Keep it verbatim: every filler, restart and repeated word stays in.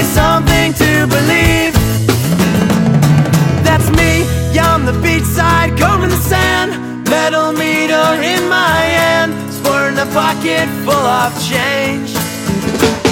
something to believe. That's me, on the beachside, combing the sand, metal meter in my hand, sporting a pocket full of change.